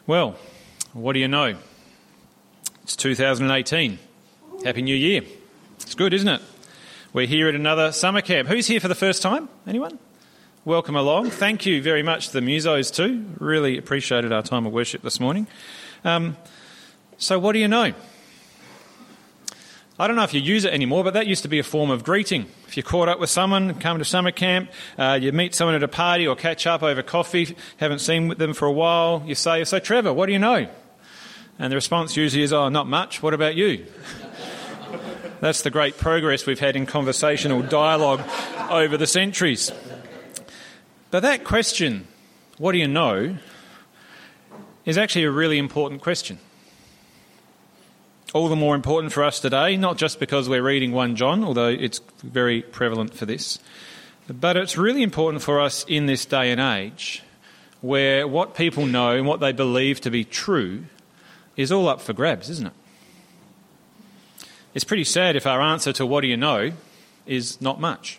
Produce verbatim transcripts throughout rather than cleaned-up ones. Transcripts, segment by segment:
Well, what do you know? It's two thousand eighteen. Happy New Year. It's good, isn't it? We're here at another summer camp. Who's here for the first time? Anyone? Welcome along. Thank you very much to the musos too. Really appreciated our time of worship this morning. Um, so what do you know? I don't know if you use it anymore, but that used to be a form of greeting. If you caught up with someone, come to summer camp, uh, you meet someone at a party or catch up over coffee, haven't seen them for a while, you say, so Trevor, what do you know? And the response usually is, oh, not much, what about you? That's the great progress we've had in conversational dialogue over the centuries. But that question, what do you know, is actually a really important question. All the more important for us today, not just because we're reading First John, although it's very prevalent for this, but it's really important for us in this day and age where what people know and what they believe to be true is all up for grabs, isn't it? It's pretty sad if our answer to what do you know is not much.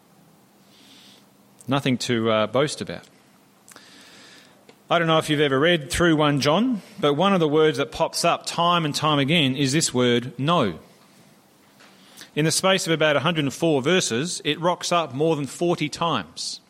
Nothing to uh, boast about. I don't know if you've ever read through First John, but one of the words that pops up time and time again is this word, no. In the space of about one hundred four verses, it rocks up more than forty times.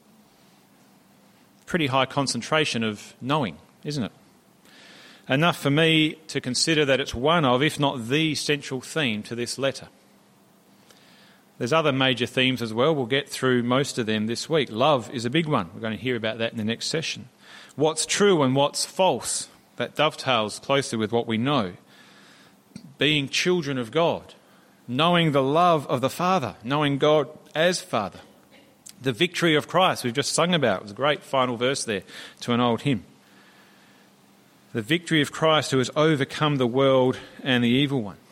Pretty high concentration of knowing, isn't it? Enough for me to consider that it's one of, if not the central theme to this letter. There's other major themes as well. We'll get through most of them this week. Love is a big one. We're going to hear about that in the next session. What's true and what's false, that dovetails closely with what we know. Being children of God, knowing the love of the Father, knowing God as Father. The victory of Christ we've just sung about. It was a great final verse there to an old hymn. The victory of Christ who has overcome the world and the evil one.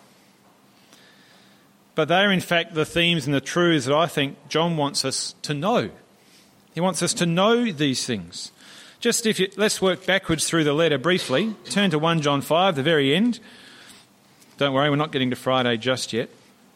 But they're in fact the themes and the truths that I think John wants us to know. He wants us to know these things. Just if you, let's work backwards through the letter briefly. Turn to First John five, the very end. Don't worry, we're not getting to Friday just yet.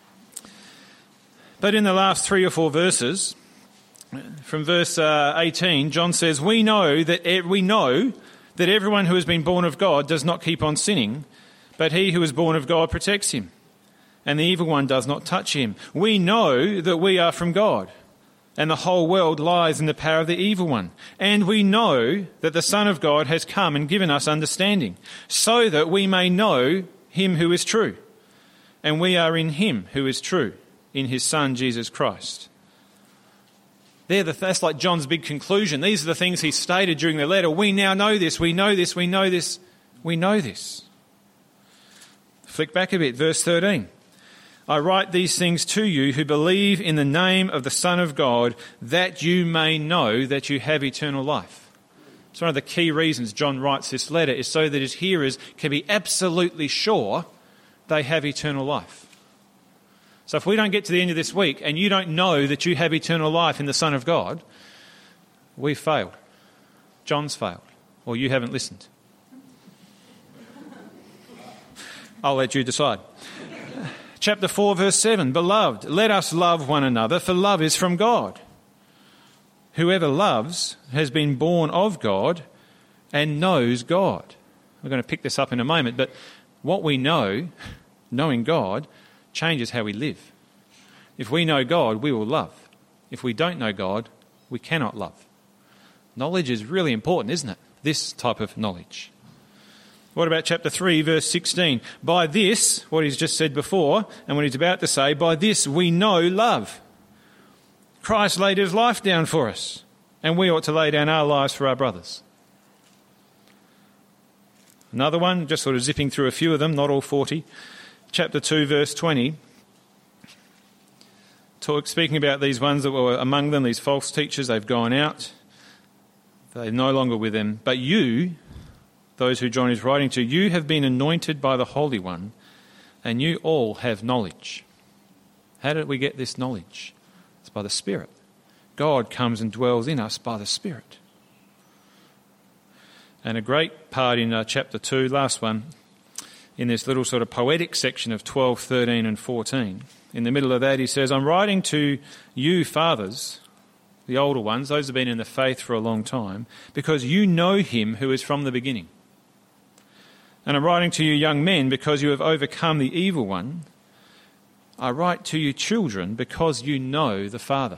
But in the last three or four verses, from verse uh, eighteen, John says, "We know that we know that everyone who has been born of God does not keep on sinning, but he who is born of God protects him, and the evil one does not touch him. We know that we are from God, and the whole world lies in the power of the evil one. And we know that the Son of God has come and given us understanding, so that we may know him who is true. And we are in him who is true, in his Son, Jesus Christ." They're the, that's like John's big conclusion. These are the things he stated during the letter. We now know this, we know this, we know this, we know this. Flick back a bit, verse thirteen. "I write these things to you who believe in the name of the Son of God, that you may know that you have eternal life." It's one of the key reasons John writes this letter, is so that his hearers can be absolutely sure they have eternal life. So if we don't get to the end of this week and you don't know that you have eternal life in the Son of God, we've failed. John's failed. Or you haven't listened. I'll let you decide. Chapter four, verse seven, "Beloved, let us love one another, for love is from God. Whoever loves has been born of God and knows God." We're going to pick this up in a moment, but what we know, knowing God, changes how we live. If we know God, we will love. If we don't know God, we cannot love. Knowledge is really important, isn't it? This type of knowledge. What about chapter three, verse sixteen? "By this," what he's just said before, and what he's about to say, "by this we know love. Christ laid his life down for us, and we ought to lay down our lives for our brothers." Another one, just sort of zipping through a few of them, not all forty. Chapter two, verse twenty. Talk, speaking about these ones that were among them, these false teachers, they've gone out. They're no longer with them. "But you," those who John is writing to, "you have been anointed by the Holy One, and you all have knowledge." How did we get this knowledge? It's by the Spirit. God comes and dwells in us by the Spirit. And a great part in uh, chapter two, last one, in this little sort of poetic section of twelve, thirteen and fourteen. In the middle of that he says, "I'm writing to you fathers," the older ones, those who have been in the faith for a long time, "because you know him who is from the beginning." And I'm writing to you young men because you have overcome the evil one. I write to you children because you know the Father.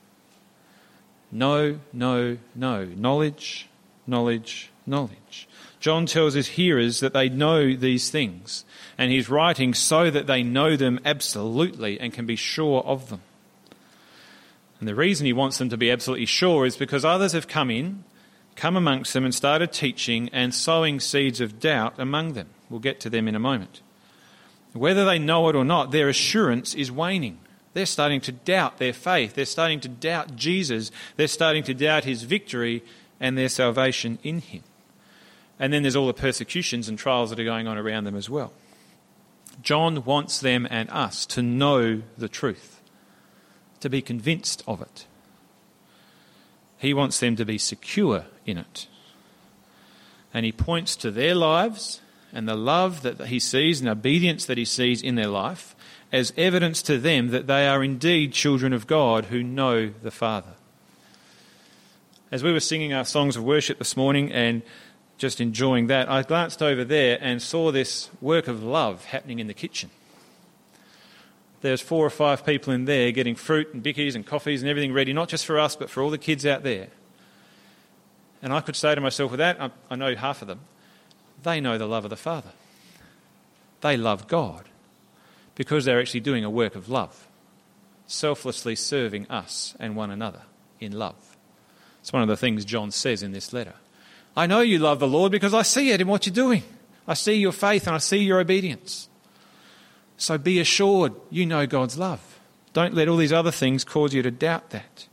No, no, no. Knowledge, knowledge, knowledge. John tells his hearers that they know these things, and he's writing so that they know them absolutely and can be sure of them. And the reason he wants them to be absolutely sure is because others have come in, come amongst them and started teaching and sowing seeds of doubt among them. We'll get to them in a moment. Whether they know it or not, their assurance is waning. They're starting to doubt their faith. They're starting to doubt Jesus. They're starting to doubt his victory and their salvation in him. And then there's all the persecutions and trials that are going on around them as well. John wants them and us to know the truth, to be convinced of it. He wants them to be secure in it. And he points to their lives and the love that he sees and obedience that he sees in their life as evidence to them that they are indeed children of God who know the Father. As we were singing our songs of worship this morning and just enjoying that, I glanced over there and saw this work of love happening in the kitchen. There's four or five people in there getting fruit and bickies and coffees and everything ready, not just for us, but for all the kids out there. And I could say to myself, with that, I, I know half of them, they know the love of the Father. They love God because they're actually doing a work of love, selflessly serving us and one another in love. It's one of the things John says in this letter. I know you love the Lord because I see it in what you're doing. I see your faith and I see your obedience. So be assured you know God's love. Don't let all these other things cause you to doubt that.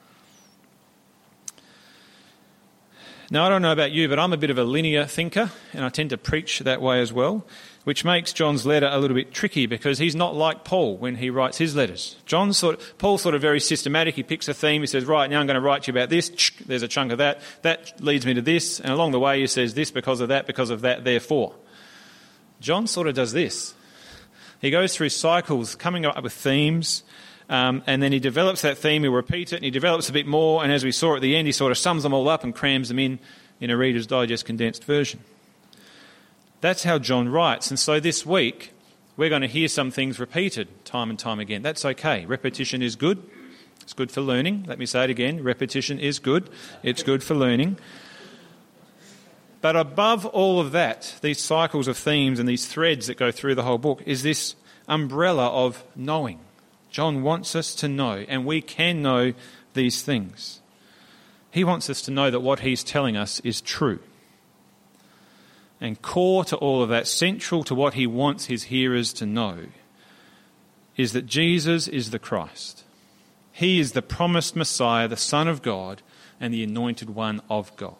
Now, I don't know about you, but I'm a bit of a linear thinker, and I tend to preach that way as well, which makes John's letter a little bit tricky because he's not like Paul when he writes his letters. John sort of, Paul's sort of very systematic. He picks a theme. He says, right, now I'm going to write to you about this. There's a chunk of that. That leads me to this. And along the way he says this because of that, because of that, therefore. John sort of does this. He goes through cycles, coming up with themes, um, and then he develops that theme, he'll repeat it, and he develops a bit more, and as we saw at the end, he sort of sums them all up and crams them in in a Reader's Digest condensed version. That's how John writes, and so this week we're going to hear some things repeated time and time again. That's okay. Repetition is good. It's good for learning. Let me say it again. Repetition is good. It's good for learning. But above all of that, these cycles of themes and these threads that go through the whole book, is this umbrella of knowing. John wants us to know, and we can know these things. He wants us to know that what he's telling us is true. And core to all of that, central to what he wants his hearers to know, is that Jesus is the Christ. He is the promised Messiah, the Son of God, and the anointed one of God.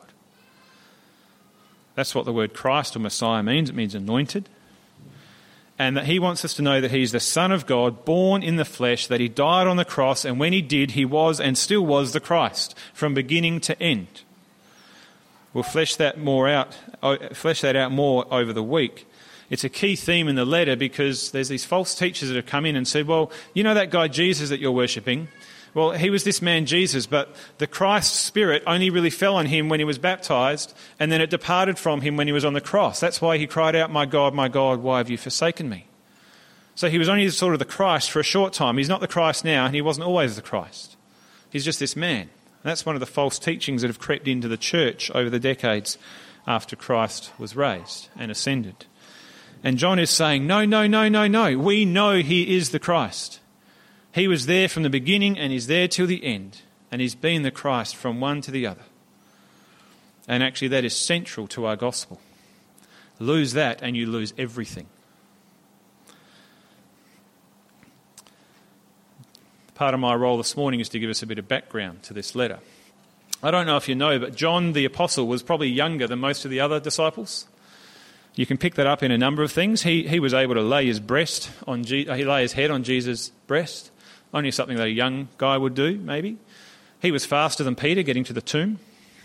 That's what the word Christ or Messiah means. It means anointed. And that he wants us to know that he's the Son of God, born in the flesh, that he died on the cross, and when he did, he was and still was the Christ, from beginning to end. We'll flesh that more out, flesh that out more over the week. It's a key theme in the letter because there's these false teachers that have come in and said, well, you know that guy Jesus that you're worshipping? Well, he was this man Jesus, but the Christ Spirit only really fell on him when he was baptised, and then it departed from him when he was on the cross. That's why he cried out, my God, my God, why have you forsaken me? So he was only sort of the Christ for a short time. He's not the Christ now, and he wasn't always the Christ. He's just this man. And that's one of the false teachings that have crept into the church over the decades after Christ was raised and ascended. And John is saying, no, no, no, no, no. We know he is the Christ. He was there from the beginning and he's there till the end. And he's been the Christ from one to the other. And actually that is central to our gospel. Lose that and you lose everything. Part of my role this morning is to give us a bit of background to this letter. I don't know if you know, but John the Apostle was probably younger than most of the other disciples. You can pick that up in a number of things. He he was able to lay his breast on Je- he lay his head on Jesus' breast. Only something that a young guy would do, maybe. He was faster than Peter getting to the tomb.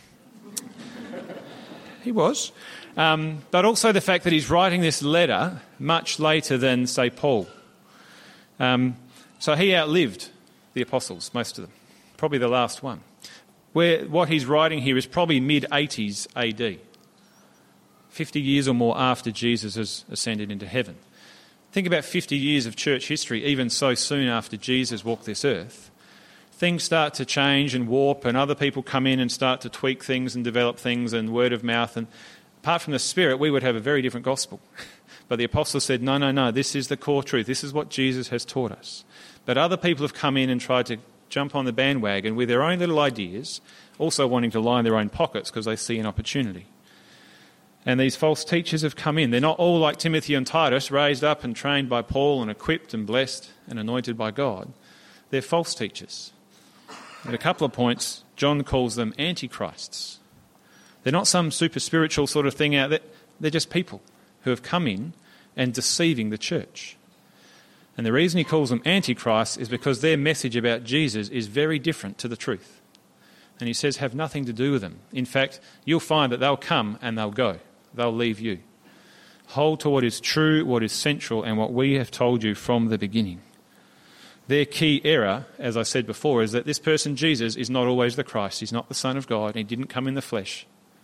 He was. Um, but also the fact that he's writing this letter much later than, say, Paul. Um, so he outlived the apostles, most of them. Probably the last one. Where what he's writing here is probably mid eighties A D. fifty years or more after Jesus has ascended into heaven. Think about fifty years of church history, even so soon after Jesus walked this earth. Things start to change and warp, and other people come in and start to tweak things and develop things and word of mouth. And apart from the Spirit, we would have a very different gospel. But the apostles said, no, no, no, this is the core truth. This is what Jesus has taught us. But other people have come in and tried to jump on the bandwagon with their own little ideas, also wanting to line their own pockets because they see an opportunity. And these false teachers have come in. They're not all like Timothy and Titus, raised up and trained by Paul and equipped and blessed and anointed by God. They're false teachers. At a couple of points, John calls them antichrists. They're not some super spiritual sort of thing out there. They're just people who have come in and deceiving the church. And the reason he calls them antichrists is because their message about Jesus is very different to the truth. And he says, have nothing to do with them. In fact, you'll find that they'll come and they'll go. They'll leave you. Hold to what is true, what is central, and what we have told you from the beginning. Their key error, as I said before, is that this person, Jesus, is not always the Christ. He's not the Son of God. He didn't come in the flesh.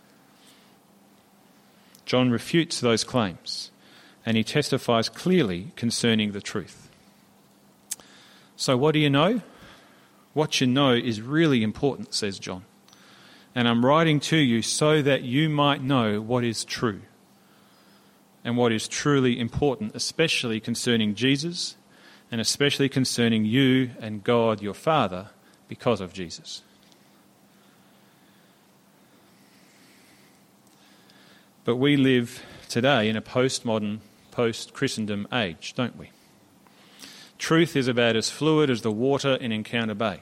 John refutes those claims, and he testifies clearly concerning the truth. So what do you know? What you know is really important, says John. And I'm writing to you so that you might know what is true and what is truly important, especially concerning Jesus and especially concerning you and God your Father because of Jesus. But we live today in a postmodern, post-Christendom age, don't we? Truth is about as fluid as the water in Encounter Bay.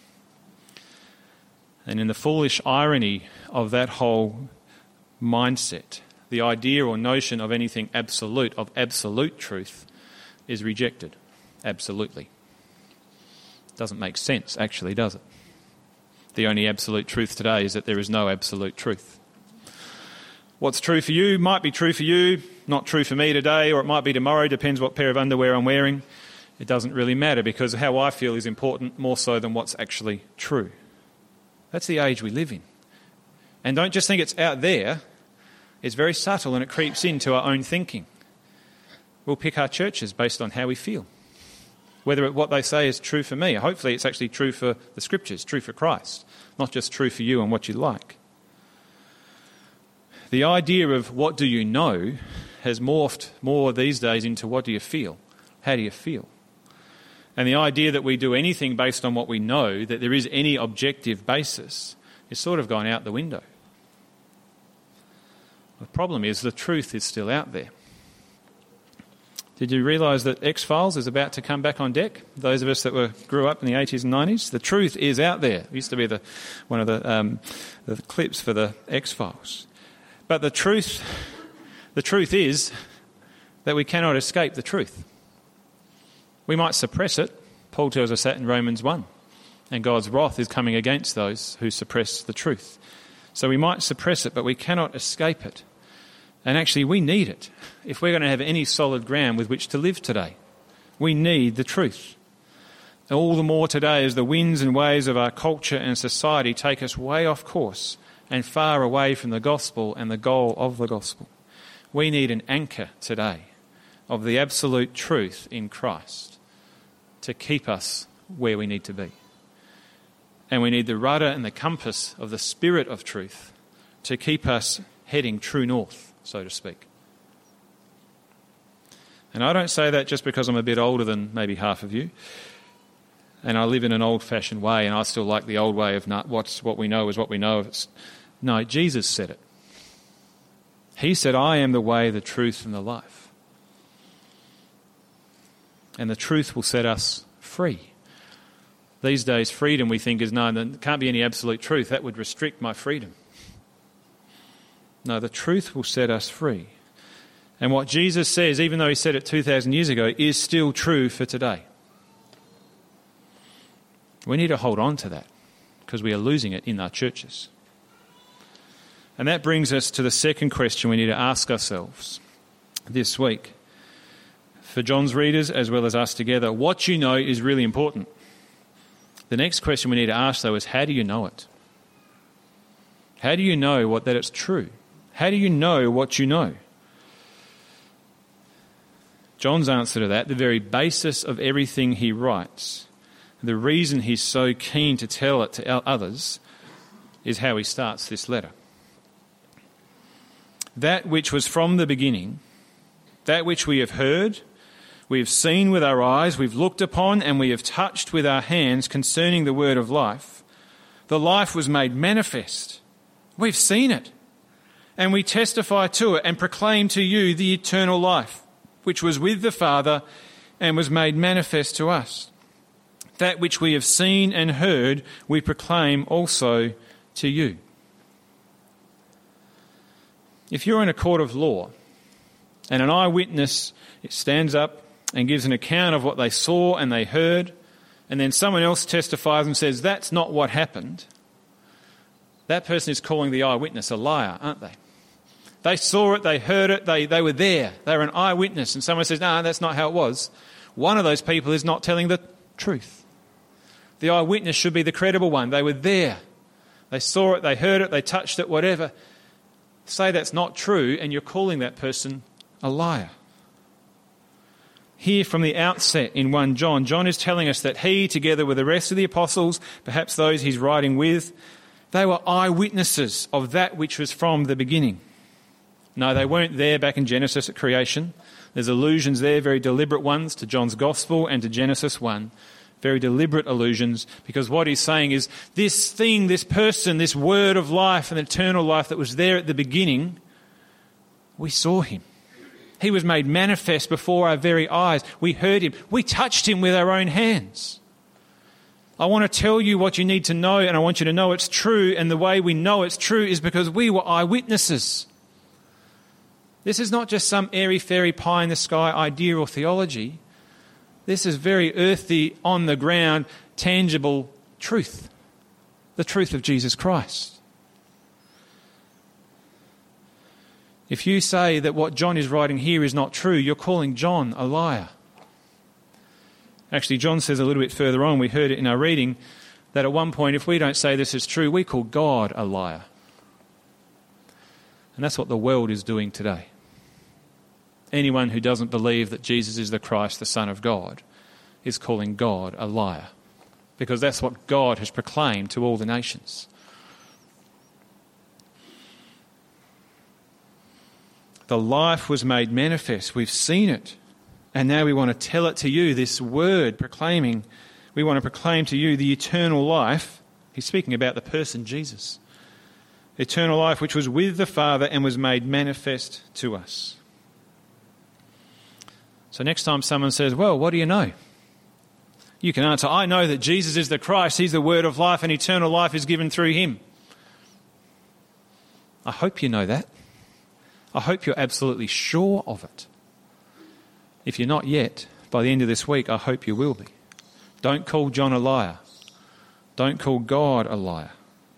And in the foolish irony of that whole mindset, the idea or notion of anything absolute, of absolute truth, is rejected. Absolutely. Doesn't make sense, actually, does it? The only absolute truth today is that there is no absolute truth. What's true for you might be true for you, not true for me today, or it might be tomorrow, depends what pair of underwear I'm wearing. It doesn't really matter because how I feel is important more so than what's actually true. That's the age we live in. And don't just think it's out there. It's very subtle and it creeps into our own thinking. We'll pick our churches based on how we feel. Whether what they say is true for me. Hopefully it's actually true for the Scriptures, true for Christ, not just true for you and what you like. The idea of what do you know has morphed more these days into what do you feel? How do you feel? And the idea that we do anything based on what we know, that there is any objective basis, is sort of gone out the window. The problem is the truth is still out there. Did you realise that X-Files is about to come back on deck? Those of us that were grew up in the eighties and nineties, the truth is out there. It used to be the one of the, um, the clips for the X-Files. But the truth, the truth is that we cannot escape the truth. We might suppress it. Paul tells us that in Romans one. And God's wrath is coming against those who suppress the truth. So we might suppress it, but we cannot escape it. And actually we need it if we're going to have any solid ground with which to live today. We need the truth. All the more today as the winds and waves of our culture and society take us way off course and far away from the gospel and the goal of the gospel. We need an anchor today of the absolute truth in Christ to keep us where we need to be. And we need the rudder and the compass of the Spirit of truth to keep us heading true north, so to speak. And I don't say that just because I'm a bit older than maybe half of you, and I live in an old-fashioned way, and I still like the old way of not, what's what we know is what we know. It's, no, Jesus said it. He said, I am the way, the truth, and the life. And the truth will set us free. These days, freedom, we think, is no, there can't be any absolute truth. That would restrict my freedom. No, the truth will set us free. And what Jesus says, even though he said it two thousand years ago, is still true for today. We need to hold on to that because we are losing it in our churches. And that brings us to the second question we need to ask ourselves this week. For John's readers as well as us together, what you know is really important. The next question we need to ask, though, is how do you know it? How do you know what that it's true? How do you know what you know? John's answer to that, the very basis of everything he writes, the reason he's so keen to tell it to others, is how he starts this letter. That which was from the beginning, that which we have heard, we have seen with our eyes, we've looked upon, and we have touched with our hands concerning the word of life, the life was made manifest. We've seen it, and we testify to it and proclaim to you the eternal life, which was with the Father and was made manifest to us. That which we have seen and heard, we proclaim also to you. If you're in a court of law and an eyewitness stands up and gives an account of what they saw and they heard, and then someone else testifies and says, that's not what happened, that person is calling the eyewitness a liar, aren't they? They saw it, they heard it, they, they were there, they were an eyewitness, and someone says, no, that's not how it was. One of those people is not telling the truth. The eyewitness should be the credible one. They were there. They saw it, they heard it, they touched it, whatever. Say that's not true, and you're calling that person a liar. Here from the outset in First John, John is telling us that he, together with the rest of the apostles, perhaps those he's writing with, they were eyewitnesses of that which was from the beginning. No, they weren't there back in Genesis at creation. There's allusions there, very deliberate ones, to John's Gospel and to Genesis one. Very deliberate allusions, because what he's saying is this thing, this person, this word of life and eternal life that was there at the beginning, we saw him. He was made manifest before our very eyes. We heard him. We touched him with our own hands. I want to tell you what you need to know, and I want you to know it's true, and the way we know it's true is because we were eyewitnesses. This is not just some airy-fairy pie-in-the-sky idea or theology. This is very earthy, on-the-ground, tangible truth. The truth of Jesus Christ. If you say that what John is writing here is not true, you're calling John a liar. Actually, John says a little bit further on, we heard it in our reading, that at one point, if we don't say this is true, we call God a liar. And that's what the world is doing today. Anyone who doesn't believe that Jesus is the Christ, the Son of God, is calling God a liar, because that's what God has proclaimed to all the nations. The life was made manifest. We've seen it. And now we want to tell it to you, this word proclaiming. We want to proclaim to you the eternal life. He's speaking about the person Jesus. Eternal life which was with the Father and was made manifest to us. So next time someone says, well, what do you know? You can answer, I know that Jesus is the Christ. He's the word of life, and eternal life is given through him. I hope you know that. I hope you're absolutely sure of it. If you're not yet, by the end of this week, I hope you will be. Don't call John a liar. Don't call God a liar.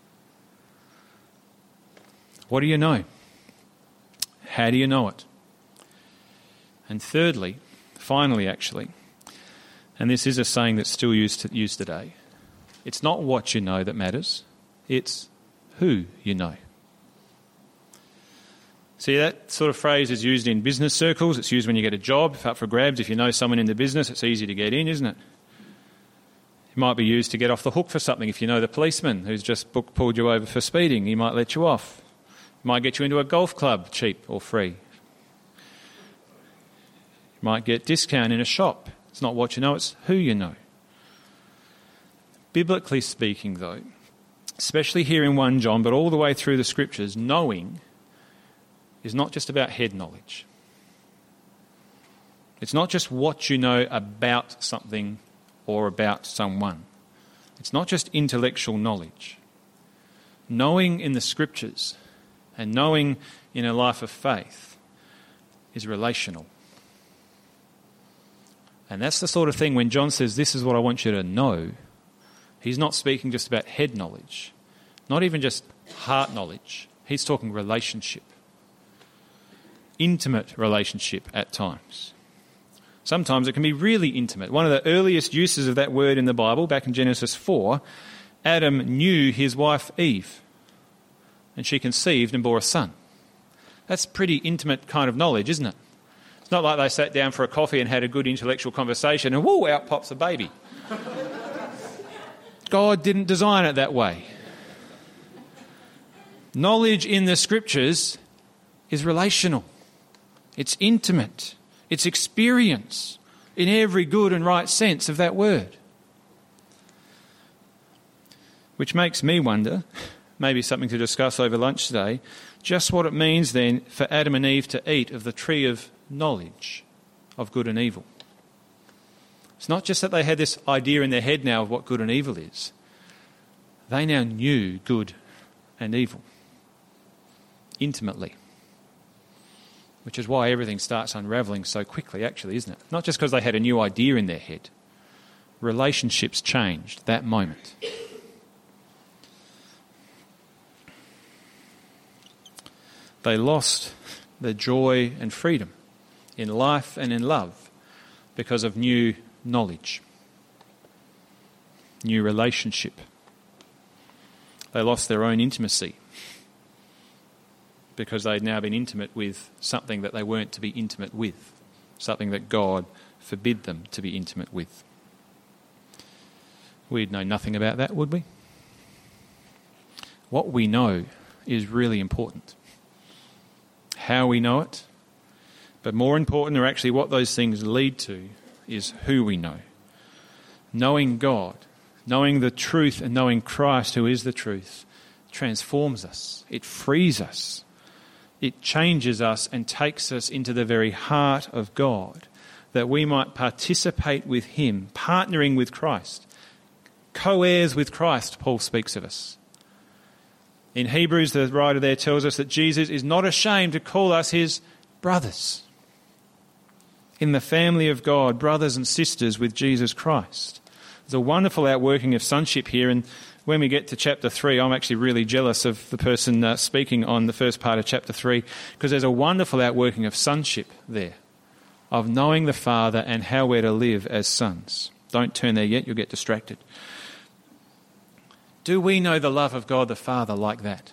What do you know? How do you know it? And thirdly, finally actually, and this is a saying that's still used, to, used today, it's not what you know that matters, it's who you know. See, that sort of phrase is used in business circles. It's used when you get a job, if up for grabs. If you know someone in the business, it's easy to get in, isn't it? It might be used to get off the hook for something. If you know the policeman who's just book, pulled you over for speeding, he might let you off. It might get you into a golf club, cheap or free. You might get discount in a shop. It's not what you know, it's who you know. Biblically speaking, though, especially here in First John, but all the way through the Scriptures, knowing is not just about head knowledge. It's not just what you know about something or about someone. It's not just intellectual knowledge. Knowing in the Scriptures and knowing in a life of faith is relational. And that's the sort of thing when John says, this is what I want you to know, he's not speaking just about head knowledge, not even just heart knowledge. He's talking relationship. Intimate relationship at times. Sometimes it can be really intimate. One of the earliest uses of that word in the Bible, back in Genesis four, Adam knew his wife Eve, and she conceived and bore a son. That's pretty intimate kind of knowledge, isn't it? It's not like they sat down for a coffee and had a good intellectual conversation and whoo, out pops a baby. God didn't design it that way. Knowledge in the Scriptures is relational. It's intimate. It's experience in every good and right sense of that word. Which makes me wonder, maybe something to discuss over lunch today, just what it means then for Adam and Eve to eat of the tree of knowledge of good and evil. It's not just that they had this idea in their head now of what good and evil is. They now knew good and evil intimately, which is why everything starts unravelling so quickly, actually, isn't it? Not just because they had a new idea in their head. Relationships changed that moment. They lost their joy and freedom in life and in love because of new knowledge, new relationship. They lost their own intimacy because they'd now been intimate with something that they weren't to be intimate with, something that God forbid them to be intimate with. We'd know nothing about that, would we? What we know is really important. How we know it, but more important, or actually what those things lead to, is who we know. Knowing God, knowing the truth and knowing Christ, who is the truth, transforms us. It frees us. It changes us and takes us into the very heart of God, that we might participate with him, partnering with Christ, co-heirs with Christ, Paul speaks of us. In Hebrews, the writer there tells us that Jesus is not ashamed to call us his brothers. In the family of God, brothers and sisters with Jesus Christ. There's a wonderful outworking of sonship here, and when we get to chapter three, I'm actually really jealous of the person uh, speaking on the first part of chapter three, because there's a wonderful outworking of sonship there, of knowing the Father and how we're to live as sons. Don't turn there yet, you'll get distracted. Do we know the love of God the Father like that?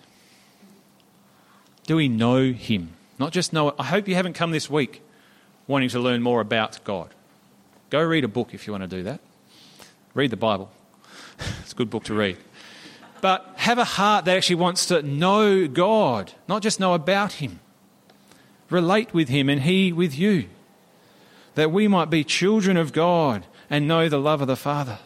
Do we know him? Not just know it. I hope you haven't come this week wanting to learn more about God. Go read a book if you want to do that. Read the Bible. It's a good book to read. But have a heart that actually wants to know God, not just know about him. Relate with him and he with you. That we might be children of God and know the love of the Father.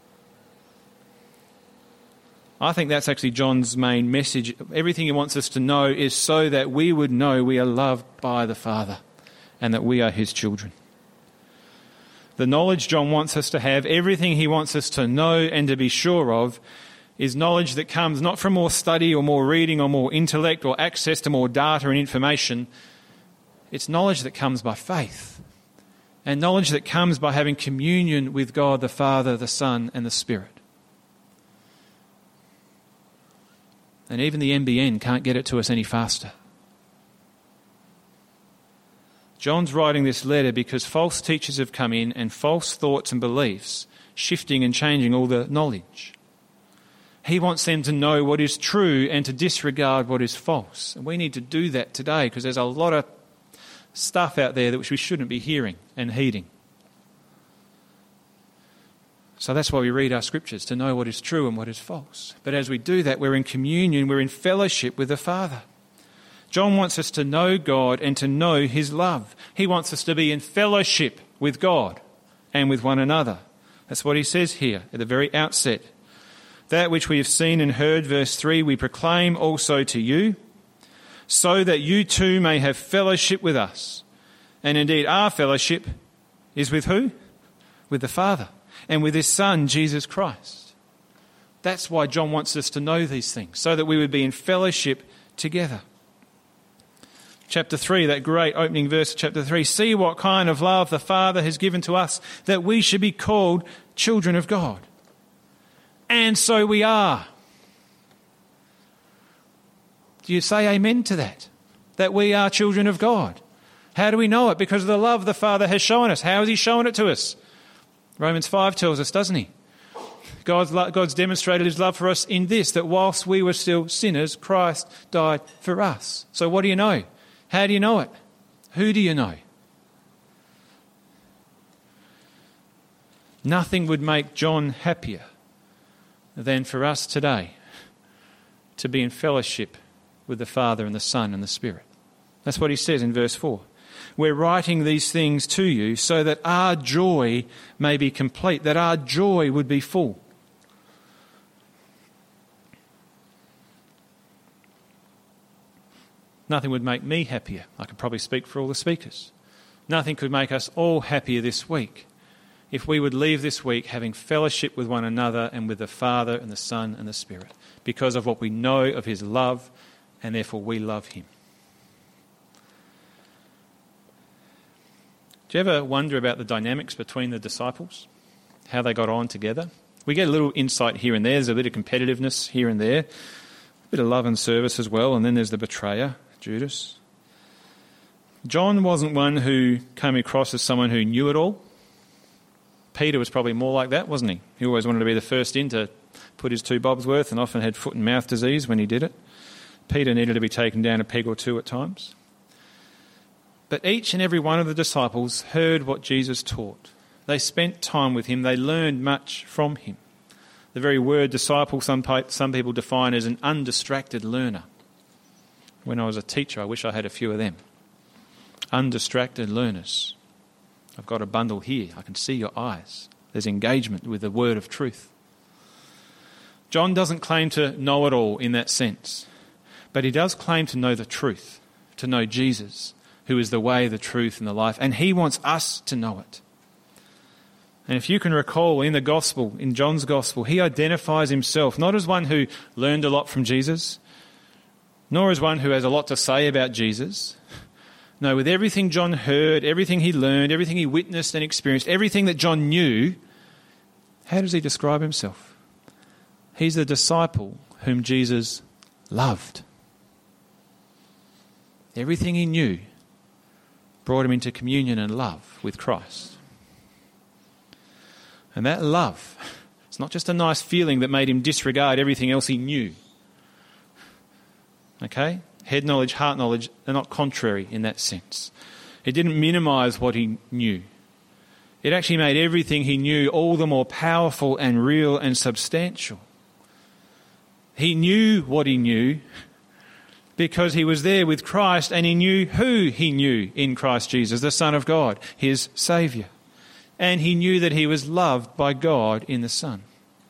I think that's actually John's main message. Everything he wants us to know is so that we would know we are loved by the Father and that we are his children. The knowledge John wants us to have, everything he wants us to know and to be sure of, is knowledge that comes not from more study or more reading or more intellect or access to more data and information. It's knowledge that comes by faith, and knowledge that comes by having communion with God the Father, the Son and the Spirit. And even the N B N can't get it to us any faster. John's writing this letter because false teachers have come in and false thoughts and beliefs, shifting and changing all the knowledge. He wants them to know what is true and to disregard what is false. And we need to do that today because there's a lot of stuff out there that which we shouldn't be hearing and heeding. So that's why we read our scriptures, to know what is true and what is false. But as we do that, we're in communion, we're in fellowship with the Father. John wants us to know God and to know his love. He wants us to be in fellowship with God and with one another. That's what he says here at the very outset. That which we have seen and heard, verse three, we proclaim also to you, so that you too may have fellowship with us. And indeed our fellowship is with who? With the Father. And with his Son, Jesus Christ. That's why John wants us to know these things, so that we would be in fellowship together. Chapter three, that great opening verse of chapter three, see what kind of love the Father has given to us, that we should be called children of God. And so we are. Do you say amen to that? That we are children of God. How do we know it? Because of the love the Father has shown us. How has he shown it to us? Romans five tells us, doesn't he? God's, lo- God's demonstrated his love for us in this, that whilst we were still sinners, Christ died for us. So what do you know? How do you know it? Who do you know? Nothing would make John happier than for us today to be in fellowship with the Father and the Son and the Spirit. That's what he says in verse four. We're writing these things to you so that our joy may be complete, that our joy would be full. Nothing would make me happier. I could probably speak for all the speakers. Nothing could make us all happier this week if we would leave this week having fellowship with one another and with the Father and the Son and the Spirit because of what we know of his love, and therefore we love him. Do you ever wonder about the dynamics between the disciples? How they got on together? We get a little insight here and there. There's a bit of competitiveness here and there. A bit of love and service as well. And then there's the betrayer, Judas. John wasn't one who came across as someone who knew it all. Peter was probably more like that, wasn't he? He always wanted to be the first in to put his two bobs worth and often had foot and mouth disease when he did it. Peter needed to be taken down a peg or two at times. But each and every one of the disciples heard what Jesus taught. They spent time with him. They learned much from him. The very word disciple, some, some people define as an undistracted learner. When I was a teacher, I wish I had a few of them. Undistracted learners. I've got a bundle here. I can see your eyes. There's engagement with the word of truth. John doesn't claim to know it all in that sense, but he does claim to know the truth, to know Jesus, who is the way, the truth, and the life, and he wants us to know it. And if you can recall in the gospel, in John's gospel, he identifies himself not as one who learned a lot from Jesus, nor as one who has a lot to say about Jesus. No, with everything John heard, everything he learned, everything he witnessed and experienced, everything that John knew, how does he describe himself? He's the disciple whom Jesus loved. Everything he knew brought him into communion and love with Christ. And that love, it's not just a nice feeling that made him disregard everything else he knew. Okay? Head knowledge, heart knowledge, they're not contrary in that sense. It didn't minimise what he knew. It actually made everything he knew all the more powerful and real and substantial. He knew what he knew because he was there with Christ, and he knew who he knew in Christ Jesus, the Son of God, his Saviour. And he knew that he was loved by God in the Son.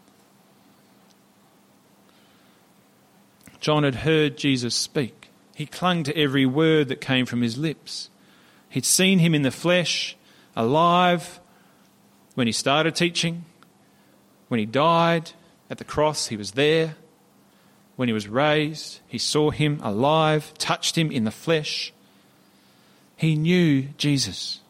John had heard Jesus speak. He clung to every word that came from his lips. He'd seen him in the flesh, alive, when he started teaching. When he died at the cross, he was there. When he was raised, he saw him alive, touched him in the flesh. He knew Jesus.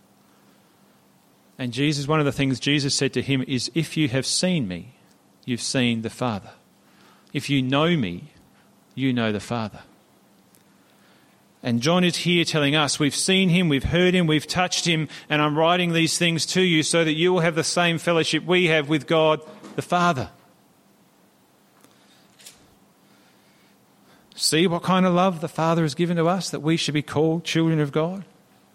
And Jesus, one of the things Jesus said to him is, if you have seen me, you've seen the Father. If you know me, you know the Father. And John is here telling us, we've seen him, we've heard him, we've touched him, and I'm writing these things to you so that you will have the same fellowship we have with God the Father. See what kind of love the Father has given to us, that we should be called children of God?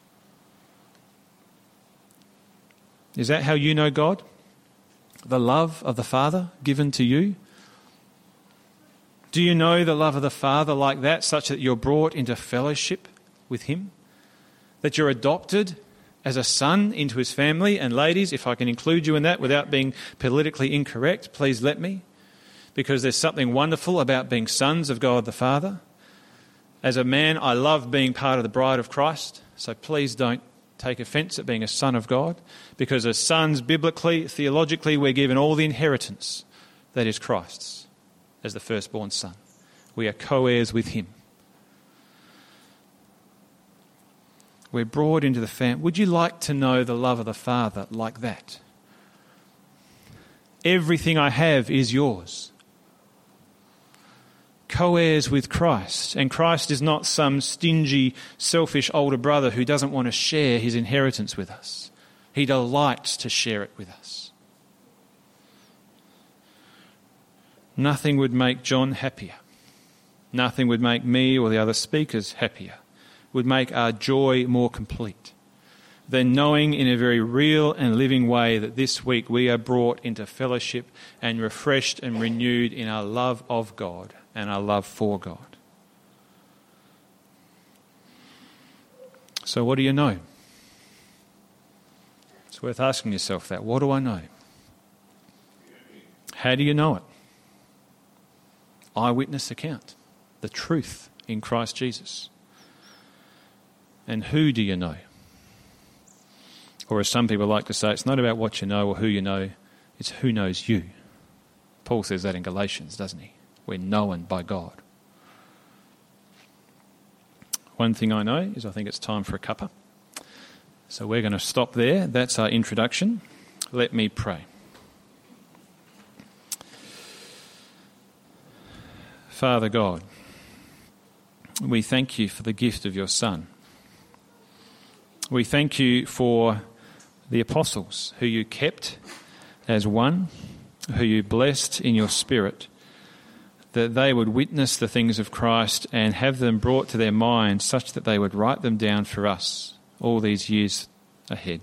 Is that how you know God? The love of the Father given to you? Do you know the love of the Father like that, such that you're brought into fellowship with him? That you're adopted as a son into his family? And ladies, if I can include you in that without being politically incorrect, please let me. Because there's something wonderful about being sons of God the Father. As a man, I love being part of the bride of Christ, so please don't take offence at being a son of God, because as sons, biblically, theologically, we're given all the inheritance that is Christ's as the firstborn son. We are co-heirs with him. We're brought into the family. Would you like to know the love of the Father like that? Everything I have is yours. Co-heirs with Christ. And Christ is not some stingy, selfish older brother who doesn't want to share his inheritance with us. He delights to share it with us. Nothing would make John happier. Nothing would make me or the other speakers happier. would make our joy more complete than knowing in a very real and living way that this week we are brought into fellowship and refreshed and renewed in our love of God and our love for God. So what do you know? It's worth asking yourself that. What do I know? How do you know it? Eyewitness account. The truth in Christ Jesus. And who do you know? Or as some people like to say, it's not about what you know or who you know, it's who knows you. Paul says that in Galatians, doesn't he? We're known by God. One thing I know is I think it's time for a cuppa. So we're going to stop there. That's our introduction. Let me pray. Father God, we thank you for the gift of your Son. We thank you for the apostles who you kept as one, who you blessed in your Spirit, that they would witness the things of Christ and have them brought to their minds such that they would write them down for us all these years ahead.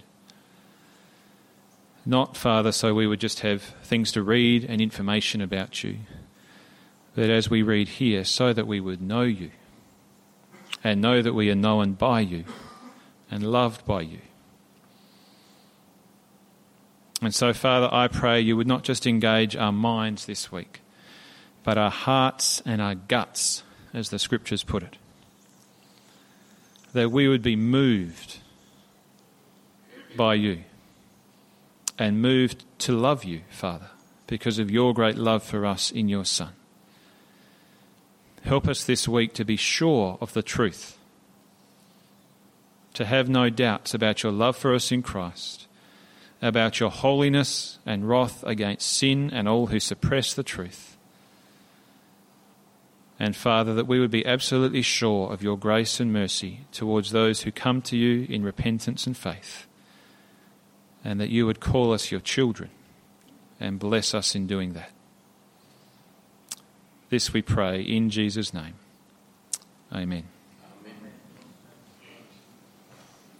Not, Father, so we would just have things to read and information about you, but as we read here, so that we would know you and know that we are known by you and loved by you. And so, Father, I pray you would not just engage our minds this week, but our hearts and our guts, as the Scriptures put it. That we would be moved by you and moved to love you, Father, because of your great love for us in your Son. Help us this week to be sure of the truth, to have no doubts about your love for us in Christ, about your holiness and wrath against sin and all who suppress the truth. And Father, that we would be absolutely sure of your grace and mercy towards those who come to you in repentance and faith, and that you would call us your children and bless us in doing that. This we pray in Jesus' name. Amen.